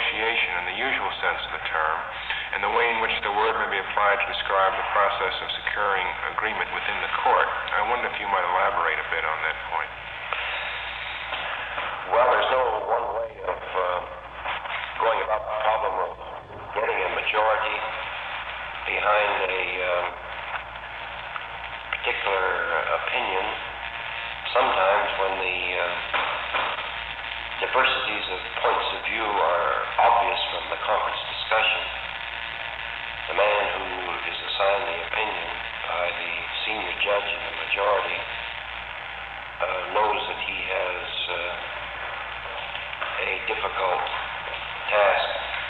negotiation in the usual sense of the term, and the way in which the word may be applied to describe the process of securing agreement within the court. I wonder if you might elaborate a bit on that point. Well, there's no one way of going about the problem of getting a majority behind a particular opinion. Sometimes when the diversities of points of view are obvious from the conference discussion, the man who is assigned the opinion by the senior judge in the majority knows that he has a difficult task.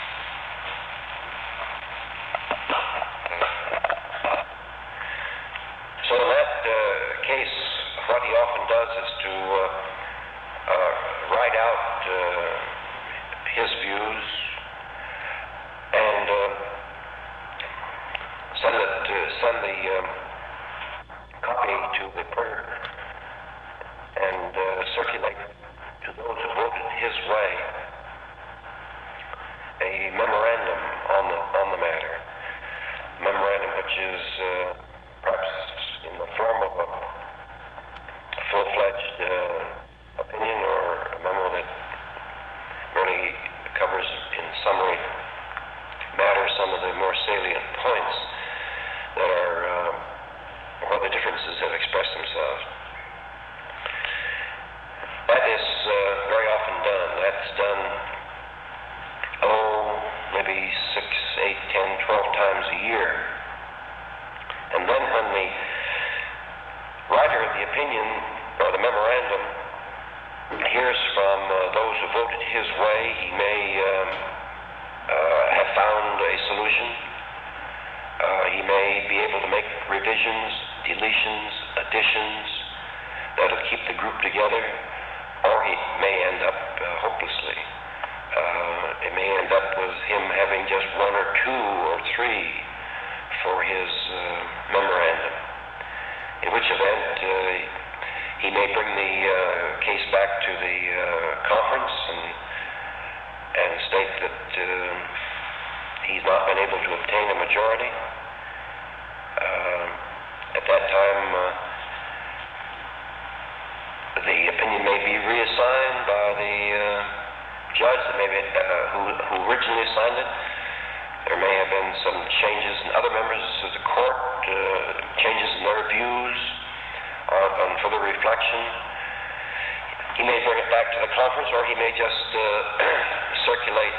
So in that case, what he often does is to write out his views and send the copy to the printer and circulate to those who voted his way a memorandum on the matter. Memorandum which is perhaps in the form of a full-fledged opinion, or a memo that really covers in summary matter some of the more salient points that are where the differences have expressed themselves. That is very often done. That's done, maybe 6, 8, 10, 12 times a year. And then when the writer of the opinion or the memorandum hears from those who voted his way, he may have found a solution. He may be able to make revisions, deletions, additions that'll keep the group together, or he may end up hopelessly. It may end up with him having just 1 or 2 or 3 for his memorandum, in which event he may bring the case back to the conference and state that he's not been able to obtain a majority. At that time, the opinion may be reassigned by the judge that maybe who originally assigned it. There may have been some changes in other members of the court, changes in their views on further reflection. He may bring it back to the conference, or he may just circulate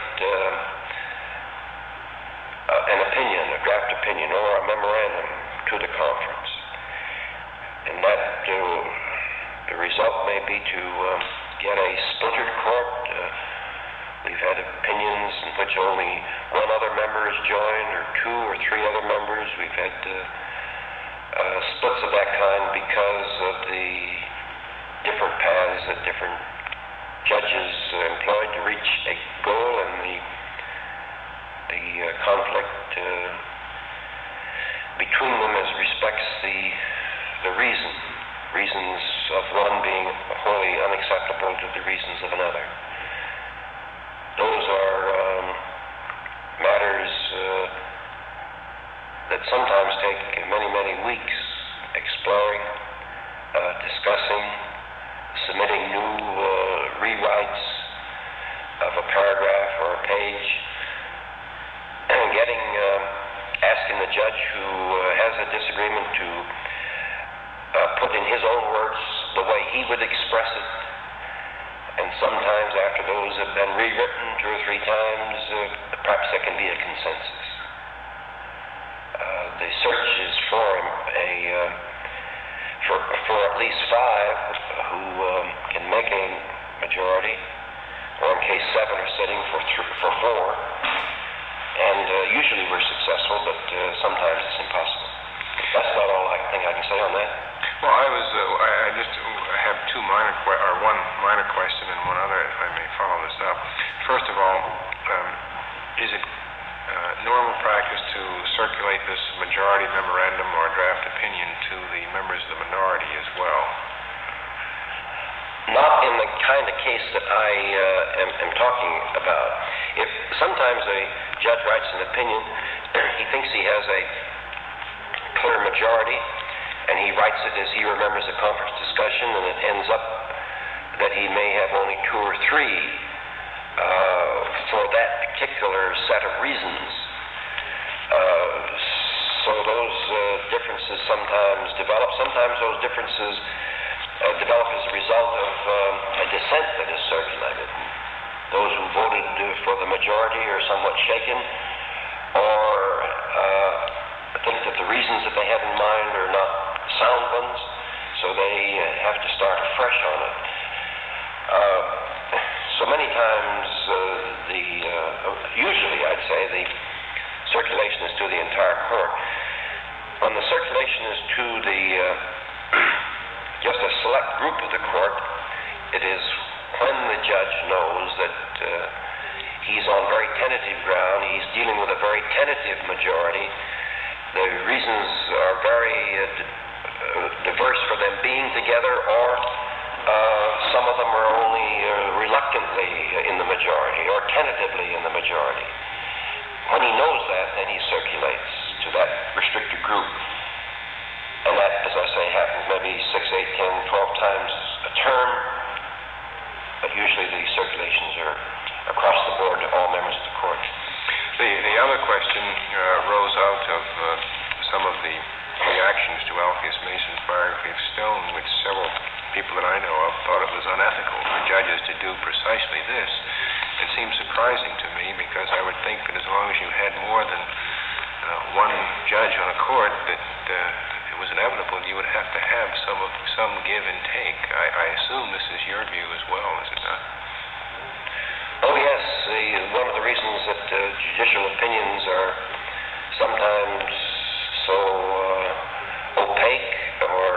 an opinion, a draft opinion, or a memorandum to the conference. And that the result may be to get a splintered court. We've had opinions in which only 1 other member has joined, or 2 or 3 other members. We've had splits of that kind because of the different paths that different judges employed to reach a goal, and the conflict between them as respects the reasons of one being wholly unacceptable to the reasons of another. Those are matters that sometimes take many, many weeks exploring, discussing, submitting new rewrites of a paragraph or a page, and asking the judge who has a disagreement to put in his own words the way he would express it. And sometimes after those have been rewritten 2 or 3 times, perhaps there can be a consensus. The search is for at least 5 who can make a majority, or in case 7 are sitting, for 4. And usually we're successful, but sometimes it's impossible. That's about all I think I can say on that. Well, I just have 2 one minor question and one other, if I may follow this up. First of all, is it normal practice to circulate this majority memorandum or draft opinion to the members of the minority as well? Not in the kind of case that I am talking about. If sometimes a judge writes an opinion, he thinks he has a clear majority, and he writes it as he remembers the conference discussion, and it ends up that he may have only 2 or 3 for that particular set of reasons. So those differences sometimes develop. Sometimes those differences develop as a result of a dissent that is circulated. Those who voted for the majority are somewhat shaken, or think that the reasons that they have in mind are not sound ones, so they have to start afresh on it. So many times, usually I'd say the circulation is to the entire court. When the circulation is to the just a select group of the court, it is when the judge knows that he's on very tentative ground, he's dealing with a very tentative majority. The reasons are very diverse for them being together, or some of them are only reluctantly in the majority or tentatively in the majority. When he knows that, then he circulates to that restricted group. And that, as I say, happens maybe 6, 8, 10, 12 times a term, but usually the circulations are across the board to all members of the court. The other question rose out of some of the reactions to Alpheus Mason's biography of Stone, which several people that I know of thought it was unethical for judges to do precisely this. It seems surprising to me, because I would think that as long as you had more than one judge on a court, that it was inevitable you would have to have some give and take. I assume this is your view as well, is it not? Oh yes, one of the reasons that judicial opinions are sometimes so opaque or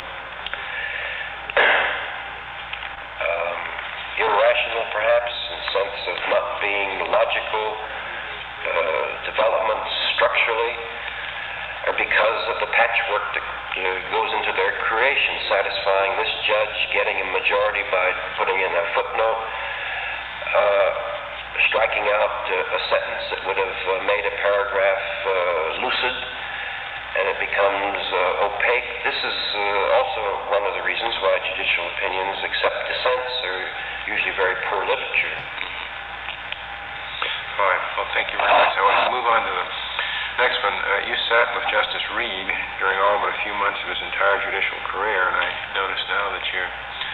irrational, perhaps, in the sense of not being logical development structurally, or because of the patchwork that goes into their creation, satisfying this judge, getting a majority by putting in a footnote, striking out a sentence that would have made a paragraph lucid, and it becomes opaque. This is also one of the reasons why judicial opinions, except dissents, are usually very poor literature. Fine. Well, thank you very much. I want to move on to the next one. You sat with Justice Reed during all but a few months of his entire judicial career, and I notice now that you're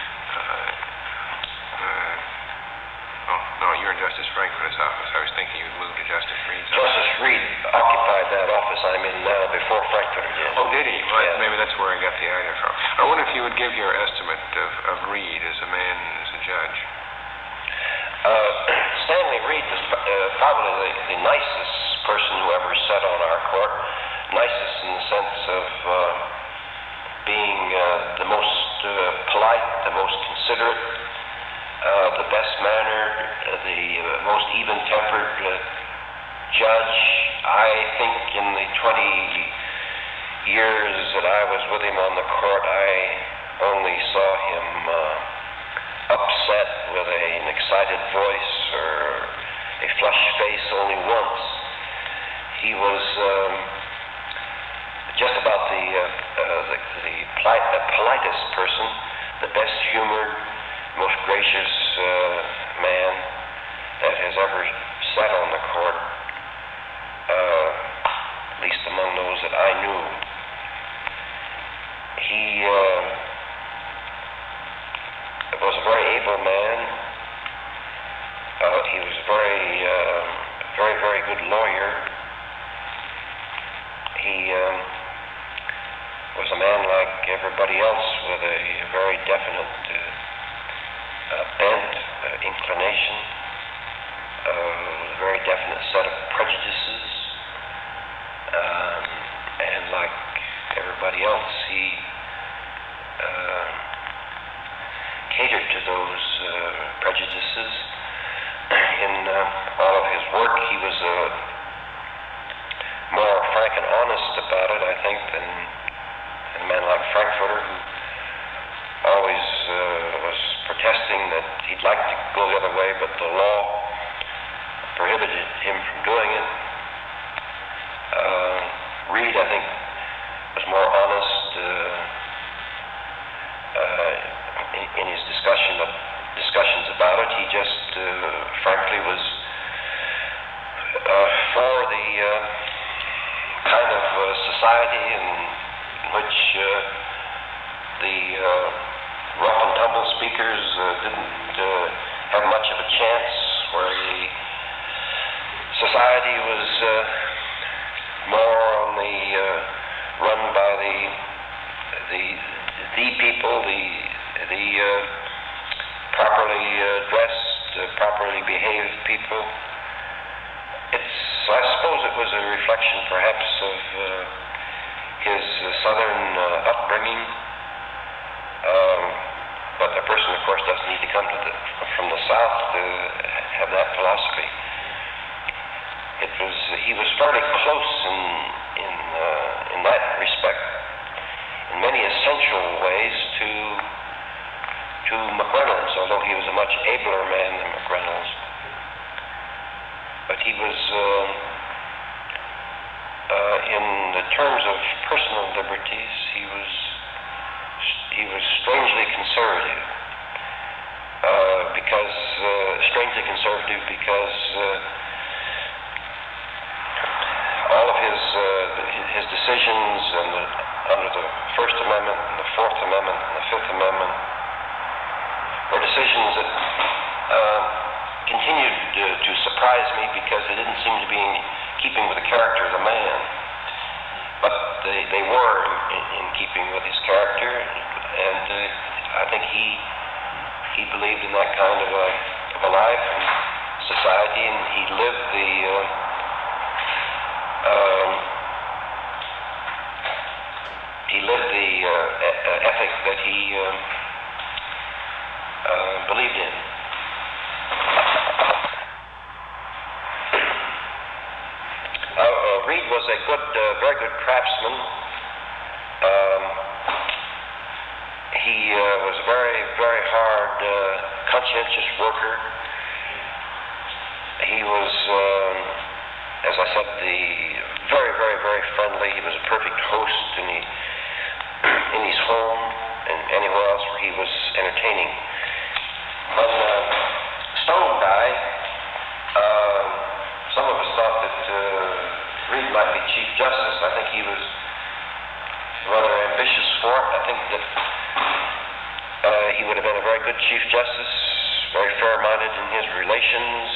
you're in Justice Frankfurter's office. I was thinking you'd move to Justice Reed's office. Justice Reed occupied that office I'm in now before Frankfurter did. Oh, did he? Well, yeah. Maybe that's where I got the idea from. I wonder if you would give your estimate of Reed as a man, as a judge. Stanley Reed was probably the nicest person who ever sat on our court. Nicest in the sense of being the most polite, the most considerate, the best mannered, the most even-tempered judge. I think in the 20 years that I was with him on the court, I only saw him upset with an excited voice or a flushed face only once. He was just about the politest person, the best humored, most gracious man that has ever sat on the court, at least among those that I knew. He was a very able man. He was a very good lawyer. He was a man like everybody else with a very definite bent, inclination, a very definite set of prejudices, and like everybody else, he catered to those prejudices. In all of his work, he was more frank and honest about it, I think, than a man like Frankfurter, who always was protesting that like to go the other way, but the law prohibited him from doing it. Reed, I think, was more honest in his discussions about it. He just, frankly, was for the kind of society in which the rough and tumble speakers didn't have much of a chance, where the society was more on the run by the people, the properly dressed, properly behaved people. I suppose it was a reflection, perhaps, of his southern upbringing. But a person, of course, doesn't need to come from the South to have that philosophy. He was fairly close in that respect, in many essential ways, to McReynolds, although he was a much abler man than McReynolds. But he was, in the terms of personal liberties, he was strangely conservative. Because all of his decisions under the First Amendment, and the Fourth Amendment, and the Fifth Amendment were decisions that continued to surprise me, because they didn't seem to be in keeping with the character of the man. But they were in keeping with his character, and I think he believed in that kind of a life and society, and he lived the ethic that he believed in. Reed was a very good craftsman. He was a very, very hard, conscientious worker. He was, as I said, very, very, very friendly. He was a perfect host in his home and anywhere else where he was entertaining. When Stone died, some of us thought that Reed might be Chief Justice. I think he was rather ambitious for it. I think that he would have been a very good Chief Justice, very fair-minded in his relations.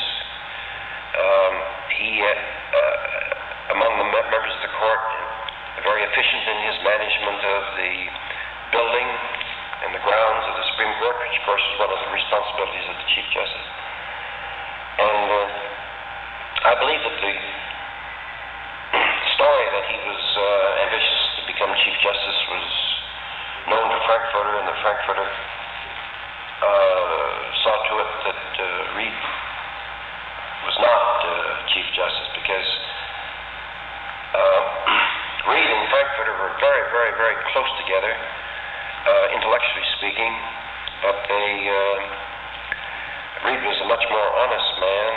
He, among the members of the court, very efficient in his management of the building and the grounds of the Supreme Court, which, of course, is one of the responsibilities of the Chief Justice. And I believe that the story that he was ambitious to become Chief Justice was known to Frankfurter, and the Frankfurter saw to it that Reed was not Chief Justice, because Reed and Frankfurter were very, very, very close together, intellectually speaking, but Reed was a much more honest man,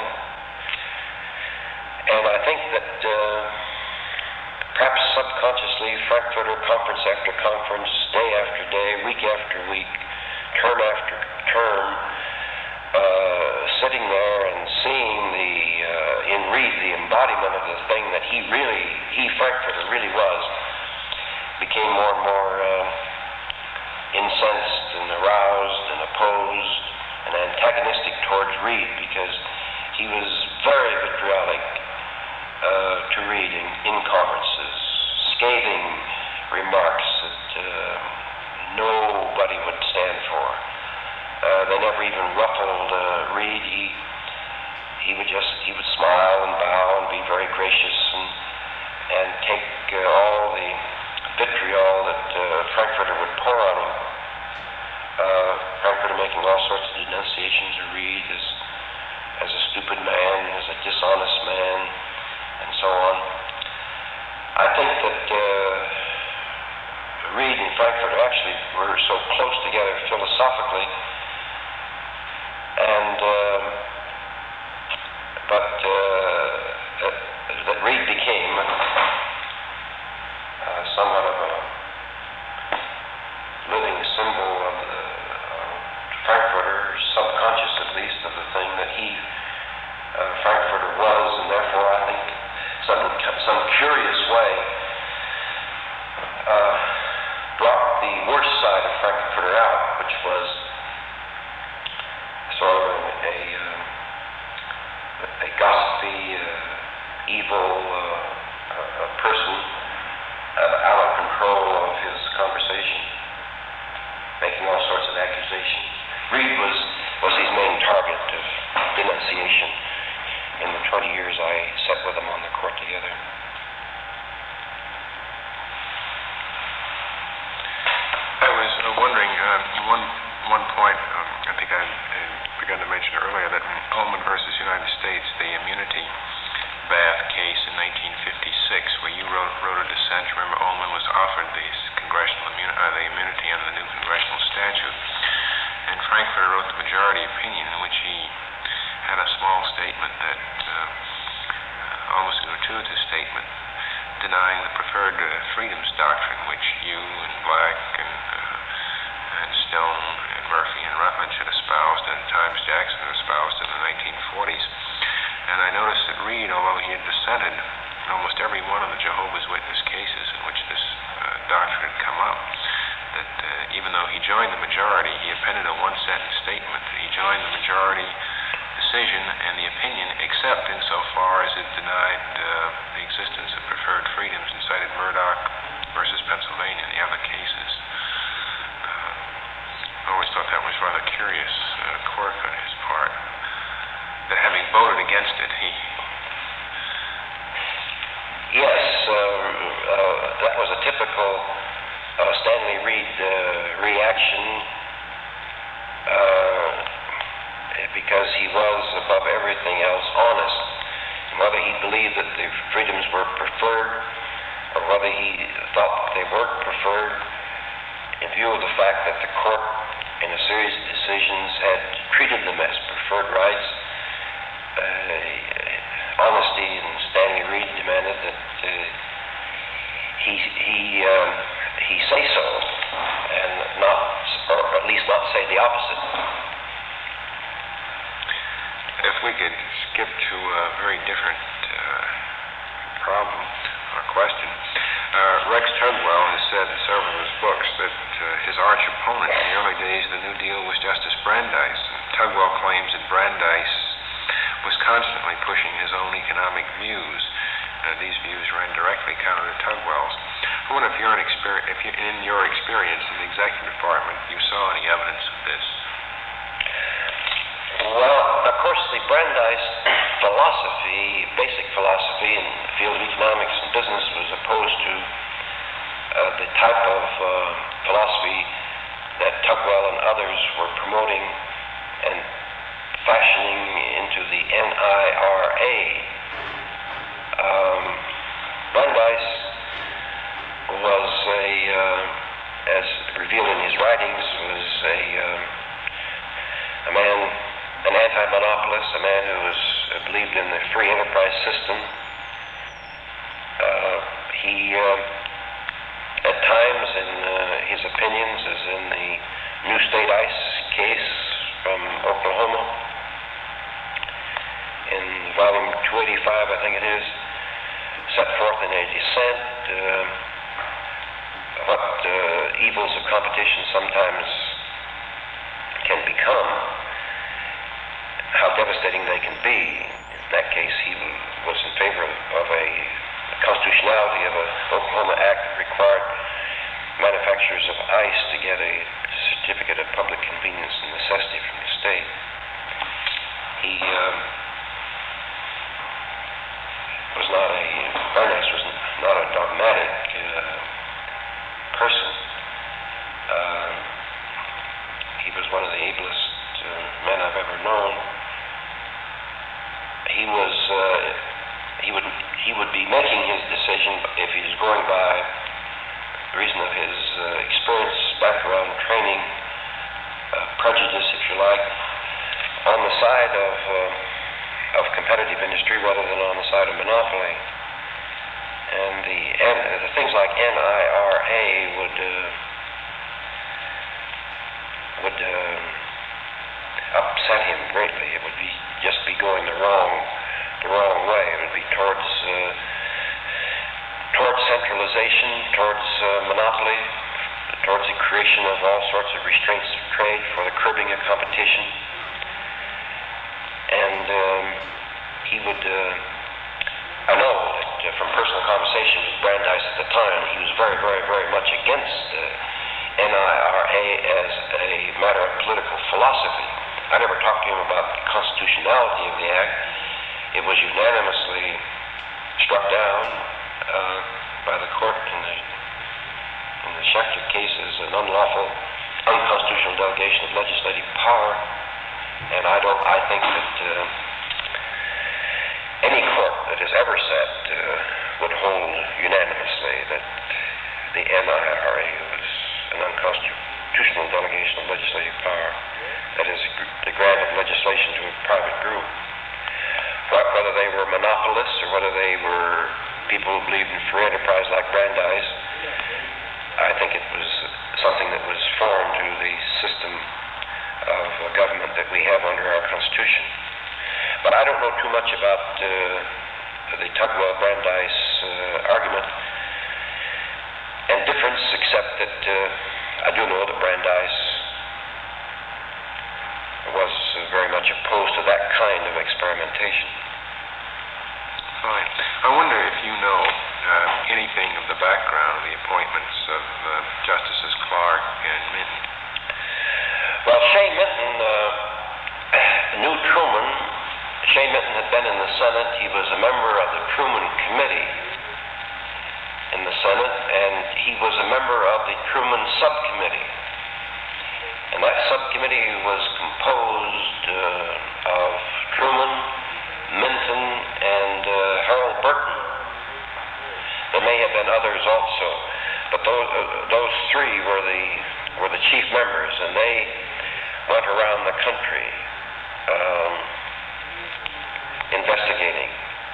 and I think that perhaps subconsciously, Frankfurter, conference after conference, day after day, week after week, term after term, sitting there and seeing in Reed the embodiment of the thing that Frankfurter really was, became more and more incensed and aroused and opposed and antagonistic towards Reed, because he was very vitriolic to Reed in conferences, scathing remarks that nobody would stand for. They never even ruffled Reed. He would smile and bow and be very gracious and take all the vitriol that Frankfurter would pour on him. Frankfurter making all sorts of denunciations of Reed as a stupid man, as a dishonest man, and so on. I think that Reed and Frankfurter actually were so close together philosophically, curious way, brought the worst side of Frankfurter out, which was sort of a gossipy, evil person out of control of his conversation, making all sorts of accusations. Reed was his main target of denunciation in the 20 years I sat with him on the court together. I was wondering, one point, I think I begun to mention earlier, that in Ullman versus United States, the immunity bath case in 1956, where you wrote a dissent. Remember, Ullman was offered the immunity under the new congressional statute, and Frankfurter wrote the majority opinion in which he had a small statement that, almost a gratuitous statement, denying the preferred freedoms doctrine, which you and Black and Stone and Murphy and Rutledge had espoused, and at times Jackson had espoused in the 1940s. And I noticed that Reed, although he had dissented in almost every one of the Jehovah's Witness cases in which this doctrine had come up, that even though he joined the majority, he appended a one-sentence statement that he joined the majority decision and the opinion, except insofar as it denied the existence of preferred freedoms, and cited Murdoch versus Pennsylvania and the other cases. I always thought that was rather curious quirk on his part, that having voted against it, he... Yes, that was a typical Stanley Reed reaction, because he was, above everything else, honest. And whether he believed that the freedoms were preferred, or whether he thought they weren't preferred, in view of the fact that the court, in a series of decisions, had treated them as preferred rights, honesty in Stanley Reed demanded that he say so, and not, or at least not say the opposite. If we could skip to a very different problem or question. Rex Tugwell has said in several of his books that his arch opponent in the early days of the New Deal was Justice Brandeis. And Tugwell claims that Brandeis was constantly pushing his own economic views. These views ran directly counter to Tugwell's. I wonder if in your experience in the executive department, you saw any evidence of this. Well, of course, the Brandeis philosophy, basic philosophy in the field of economics and business, was opposed to the type of philosophy that Tugwell and others were promoting and fashioning into the NIRA. Brandeis was as revealed in his writings, was a man, an anti-monopolist, a man who believed in the free enterprise system. He, at times, in his opinions, as in the New State Ice case from Oklahoma, in volume 285, I think it is, set forth in a dissent what evils of competition sometimes can become, how devastating they can be. In that case, he was in favor of a constitutionality of an Oklahoma Act that required manufacturers of ice to get a certificate of public convenience and necessity from the state. Brandeis was not a dogmatic person. He was one of the ablest men I've ever known. He would be making his decision, if he was going by reason of his experience, background, training, prejudice, if you like, on the side of competitive industry rather than on the side of monopoly. And the things like NIRA would upset him greatly. It would just be going the wrong way. It would be towards towards centralization, towards monopoly, towards the creation of all sorts of restraints of trade for the curbing of competition. And he would, I know that from personal conversation with Brandeis at the time, he was very, very, very much against NIRA as a matter of political philosophy. I never talked to him about the constitutionality of the act. It was unanimously struck down by the court in the Schechter case as an unlawful, unconstitutional delegation of legislative power. And I think that any court that has ever sat would hold unanimously that the NIRA was an unconstitutional delegation of legislative power. That is, the grant of legislation to a private group. Whether they were monopolists or whether they were people who believed in free enterprise like Brandeis, I think it was something that was foreign to the system of government that we have under our Constitution. But I don't know too much about the Tugwell-Brandeis argument and difference, except that I do know that Brandeis was very much opposed to that kind of experimentation. Fine. I wonder if you know anything of the background of the appointments of Justices Clark and Minton. Well, Shea Minton knew Truman. Shea Minton had been in the Senate. He was a member of the Truman Committee in the Senate, and he was a member of the Truman Subcommittee. And that subcommittee was composed of Truman, Minton, and Harold Burton. There may have been others also, but those three were the chief members, and they went around the country investigating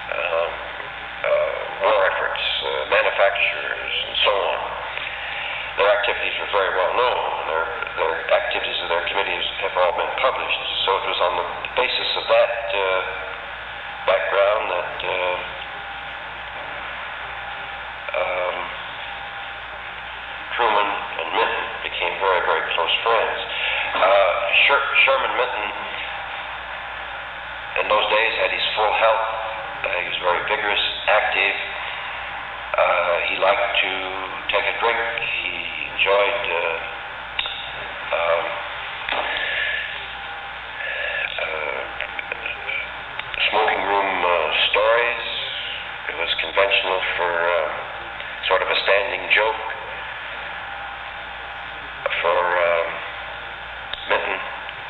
war efforts, manufacturers, and so on. Their activities were very well known. Their activities of their committees have all been published. So it was on the basis of that background that Truman and Minton became very, very close friends. Sherman Minton, in those days, had his full health. He was very vigorous, active. He liked to take a drink. He enjoyed smoking room stories. It was conventional for sort of a standing joke for Minton.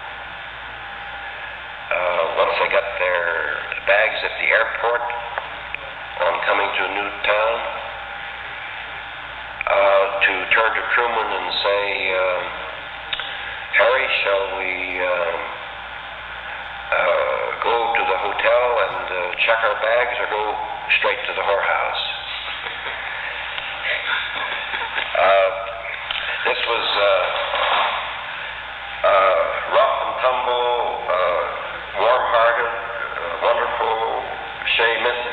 Once they got their bags at the airport on coming to a new town, to turn to Truman and say, Harry, shall we go to the hotel and check our bags or go straight to the whorehouse? This was rough and tumble, warm-hearted, wonderful Shea Minton,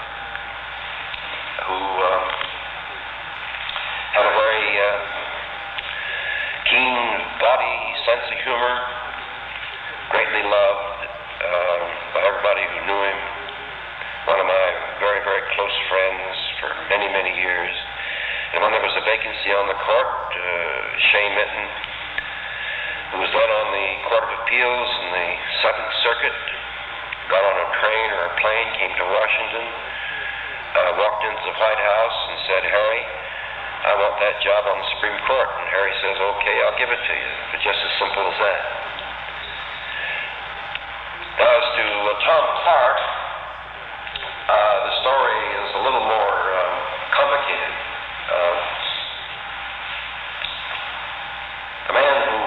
who had a very keen body, sense of humor, greatly loved by everybody who knew him. One of my very, very close friends for many, many years. And when there was a vacancy on the court, Shea Minton, who was then on the Court of Appeals in the 7th Circuit, got on a train or a plane, came to Washington, walked into the White House and said, Harry, I want that job on the Supreme Court. And Harry says, okay, I'll give it to you. But just as simple as that. Now, as to Tom Clark, the story is a little more complicated. The man who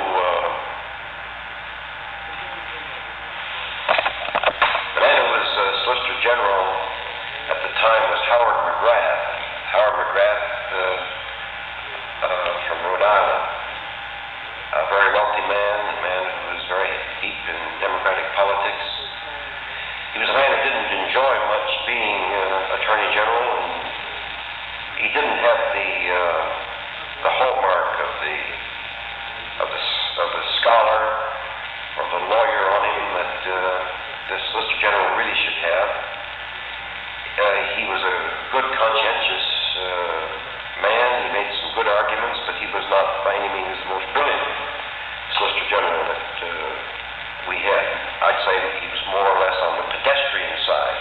was Solicitor General at the time was Howard McGrath. Howard McGrath from Rhode Island, a very wealthy man, a man who was very deep in democratic politics. He was a man who didn't enjoy much being Attorney General, and he didn't have the hallmark of the scholar or the lawyer on him that the Solicitor General really should have. He was a good, conscientious man. He made some good arguments, but he was not by any means the most brilliant Solicitor General that we had. I'd say that he was more or less on the pedestrian side.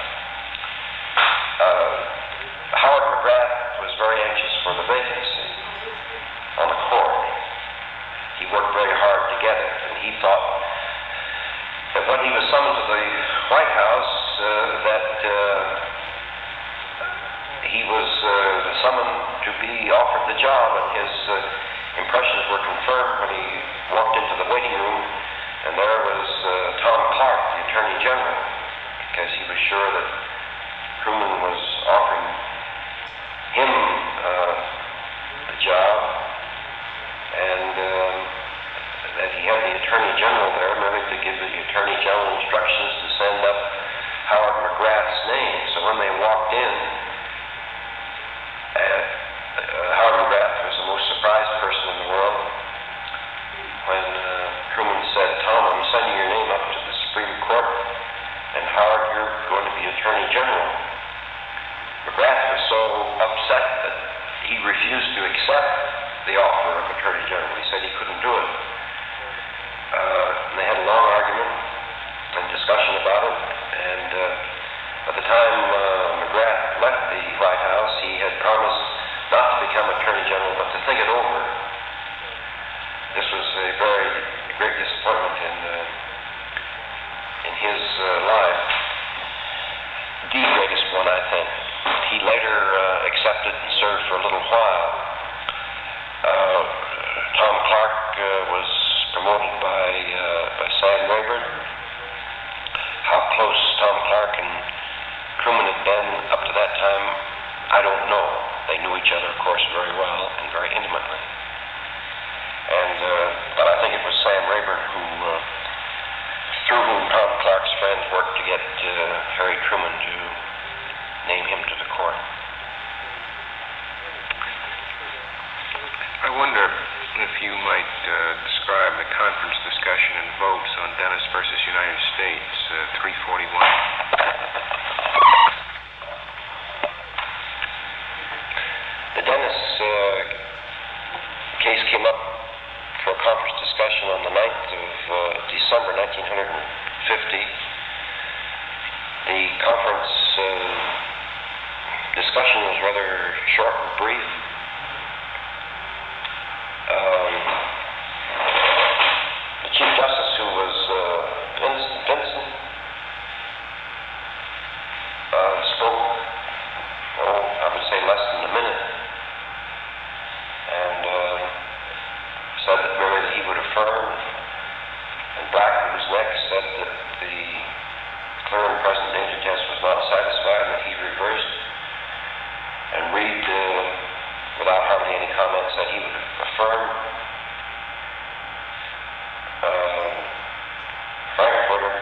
Howard McGrath was very anxious for the vacancy on the court. He worked very hard to get it, and he thought that when he was summoned to the White House, that he was summoned to be offered the job, and his impressions were confirmed when he walked into the waiting room, and there was Tom Clark, the Attorney General, because he was sure that Truman was offering him the job, and that he had the Attorney General there merely to give the Attorney General instructions to send up Howard McGrath's name. So when they walked in, Howard McGrath was the most surprised person in the world when Truman said, "Tom, I'm sending your name up to the Supreme Court, and Howard, you're going to be Attorney General." McGrath was so upset that he refused to accept the offer of Attorney General. He said he couldn't do it. And they had a long argument and discussion about it, and by the time McGrath left the White House, he had promised not to become Attorney General, but to think it over. This was a very great disappointment in his life. The greatest one, I think. He later accepted and served for a little while. Tom Clark was promoted by Sam Rayburn. How close Tom Clark and Truman had been up to that time, I don't know. They knew each other, of course, very well and very intimately. But I think it was Sam Rayburn through whom Tom Clark's friends worked to get Harry Truman to name him to the court. I wonder if you might describe the conference discussion and votes on Dennis versus United States, 341. The Dennis case came up for a conference discussion on the 9th of December 1950. The conference discussion was rather short and brief. The Chief Justice, who was Vinson, spoke, I would say less than a minute, and said that merely that he would affirm, and Black, who was next, said that the clear and present danger test was not satisfied, and that he reversed, and Reed, without hardly any comment, said he would affirm. Frankfurter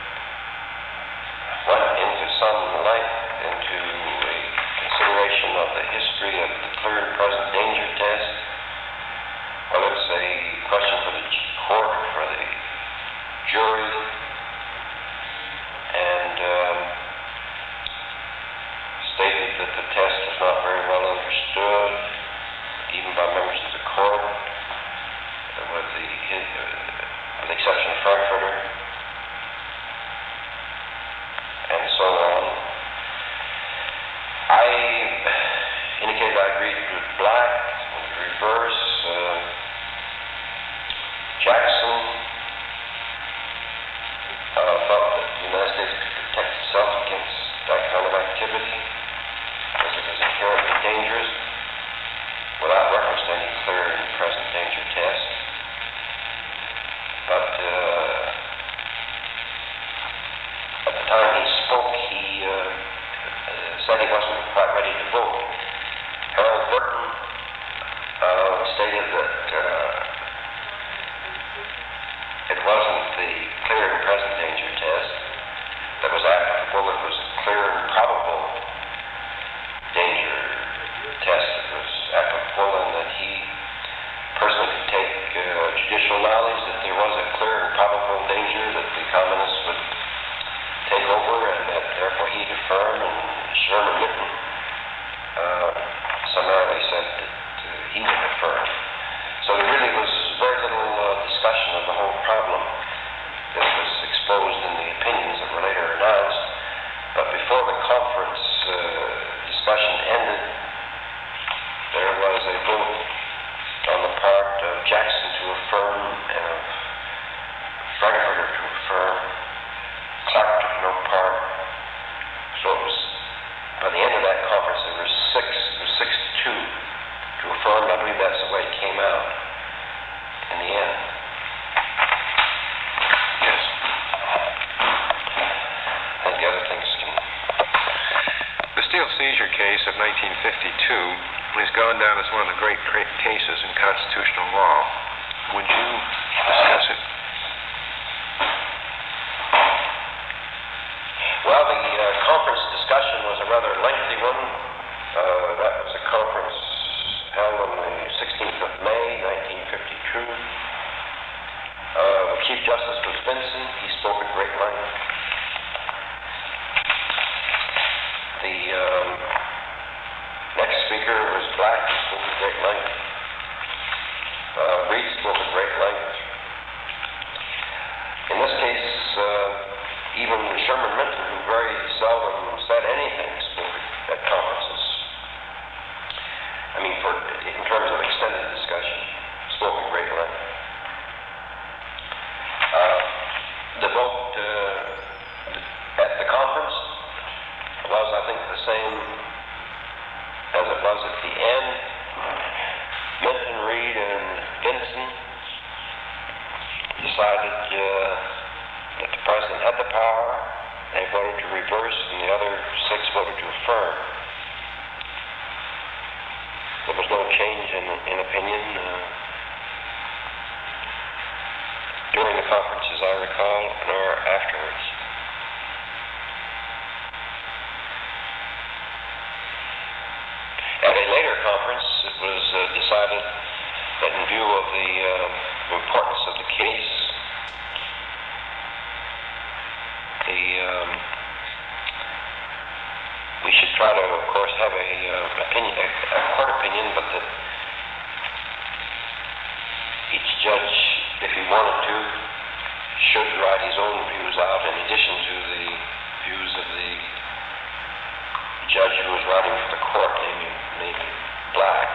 went into some length into a consideration of the history of the clear and present danger test, whether it's a question for the court or for the jury, and stated that the test is not very well understood, even by members of the court, with the exception of Frankfurter, and so on. I indicated I agreed with Black, with the reverse. Jackson thought that the United States could protect itself against that kind of activity because it was inherently dangerous without reference to any clear and present danger test. But at the time he spoke, he said he wasn't quite ready to vote. Harold Burton stated that it wasn't the clear and present danger test that was applicable, it was a clear and probable danger test was a clear and probable danger that the communists would take over, and that therefore he'd affirm, and Sherman Minton summarily said that he would affirm. So there really was very little discussion of the whole problem that was exposed in the opinions that were later announced. But before the conference discussion ended, there was a vote on the part of Jackson to affirm and of Frankfurter to affirm. Clark took no part. So it was, by the end of that conference, there was 6-2 to affirm. I believe that's the way it came out in the end. Yes. I think the other things can... The steel seizure case of 1952 has gone down as one of the great cases in constitutional law. Would you discuss it? Well, the conference discussion was a rather lengthy one. That was a conference held on the 16th of May, 1952. The Chief Justice was Vinson. He spoke at great length. The next speaker was Black. He spoke at great length. Reed spoke at great length. In this case, even Sherman Minton, who very seldom said anything, spoke at conferences. I mean, in terms of extended discussion, spoke at great length. The vote at the conference was, I think, the same as it was at the end. Minton, Reed, and Vinson decided that the president had the power. They voted to reverse, and the other 6 voted to affirm. There was no change in opinion during the conference, as I recall, nor afterwards. At a later conference, it was decided that in view of the importance of the case, we should try to, of course, have a court opinion, but that each judge, if he wanted to, should write his own views out in addition to the views of the judge who was writing for the court, named Black.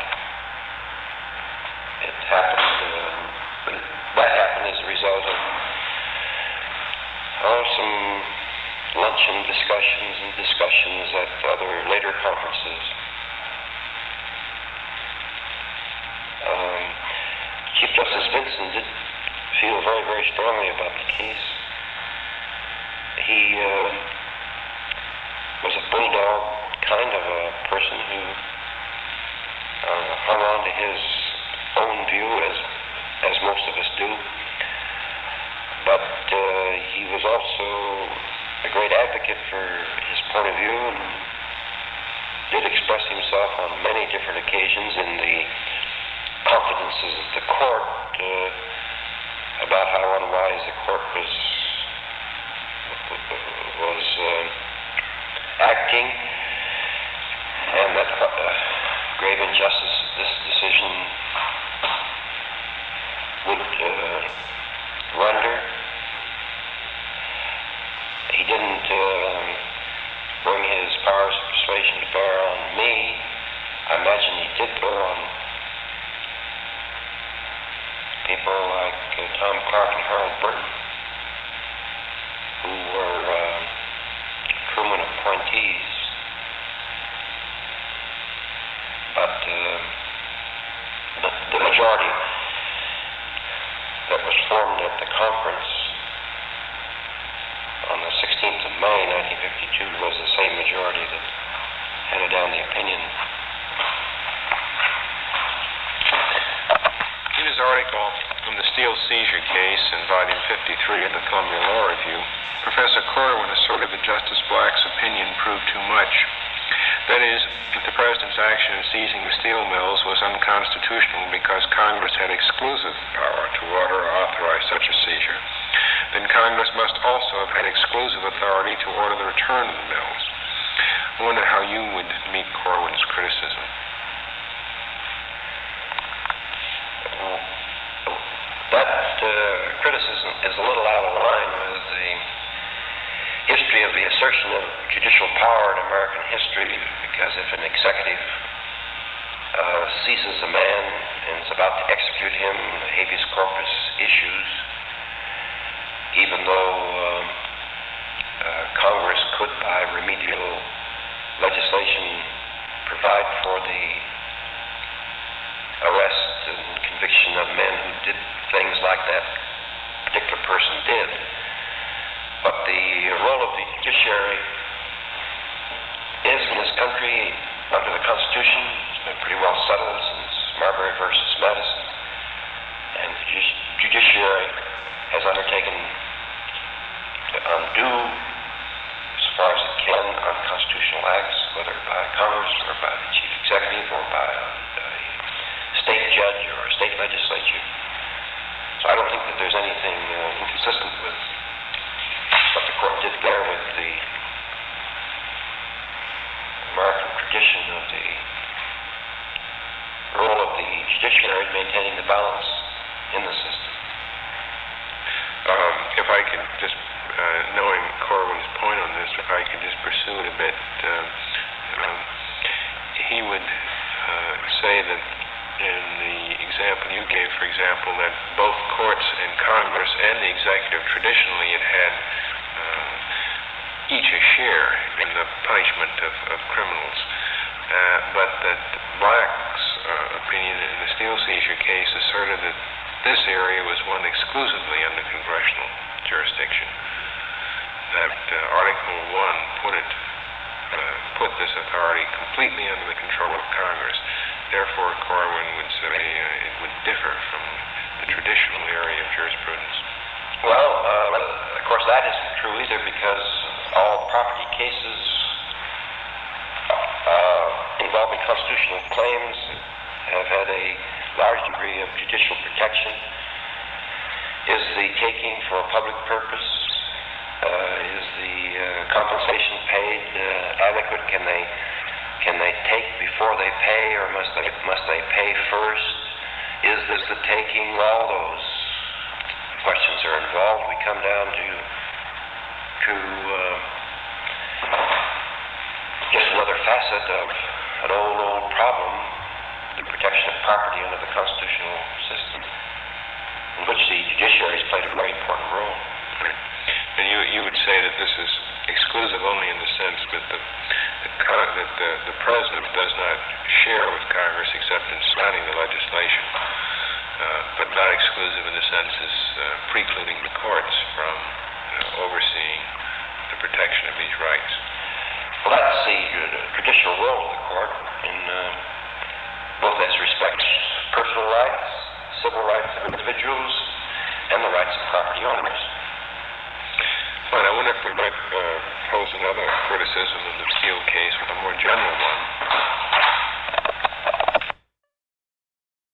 It happened, that happened as a result of some luncheon discussions at other later conferences. Chief Justice Vinson did feel very, very strongly about the case. He was a bulldog kind of a person who hung on to his own view, as most of us do. But he was also a great advocate for his point of view, and did express himself on many different occasions in the confidences of the court about how unwise the court was acting, and that grave injustice this decision would render. He didn't bring his powers of persuasion to bear on me. I imagine he did go on people like Tom Clark and Harold Burton, who were Truman appointees. But the majority that was formed at the conference on the 16th of May, 1952, was the same majority that handed down the opinion. In his article on the steel seizure case in volume 53 of the Columbia Law Review, Professor Corwin asserted that Justice Black's opinion proved too much. That is, if the President's action in seizing the steel mills was unconstitutional because Congress had exclusive power to order or authorize such a seizure, then Congress must also have had exclusive authority to order the return of the mills. I wonder how you would meet Corwin's criticism. That criticism is a little out of line with the history of the assertion of judicial power in American history, because if an executive seizes a man and is about to execute him, habeas corpus issues, even though Congress could, by remedial legislation, provide for the arrest and conviction of men who did things like that particular person did. But the role of the judiciary is in this country, under the Constitution, it's been pretty well settled since Marbury versus Madison, and the judiciary has undertaken to undo, as far as it can, unconstitutional acts, whether by Congress or by the chief executive or by a state judge or a state legislature. So I don't think that there's anything inconsistent with what the court did there with the American tradition of the role of the judiciary in maintaining the balance in the system. If I could just, knowing Corwin's point on this, if I could just pursue it a bit, he would say that in the example you gave, for example, that both courts and Congress and the executive traditionally had each a share in the punishment of criminals, but that Black's opinion in the steel seizure case asserted that this area was one exclusively under congressional jurisdiction, that Article I put this authority completely under the control of Congress. Therefore, Corwin would say it would differ from the traditional area of jurisprudence. Well, of course, that isn't true either, because all property cases involving constitutional claims have had a large degree of judicial protection. Is the taking for a public purpose? Is the compensation paid adequate? Can they take before they pay, or must they pay first? Is this the taking? All those questions are involved. We come down to just another facet of an old problem, the protection of property under the constitutional system, in which the judiciary has played a very important role. And you would say that this is exclusive only in the sense that the President does not share with Congress except in signing the legislation, but not exclusive in the sense as precluding the courts from overseeing the protection of these rights. Well, that's the traditional role of the court in both as respects personal rights, civil rights of individuals, and the rights of property owners. Fine. I wonder if we might pose another criticism of the Steele case, a more general one.